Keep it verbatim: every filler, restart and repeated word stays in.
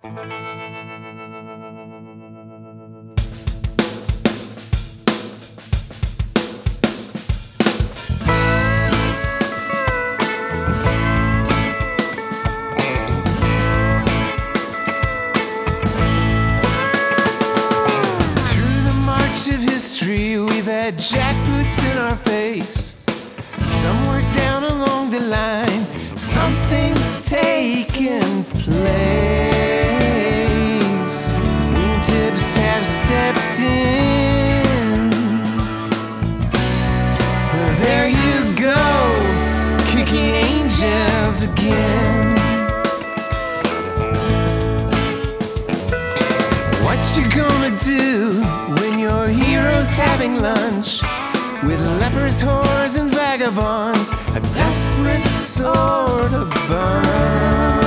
We've had jackboots in our face. Somewhere down along the line, something's taken place. Wingtips have stepped in. There you go, kicking angels again. What you gonna do when your hero's having lunch with lepers, whores, and vagabonds? A desperate sort of bunch.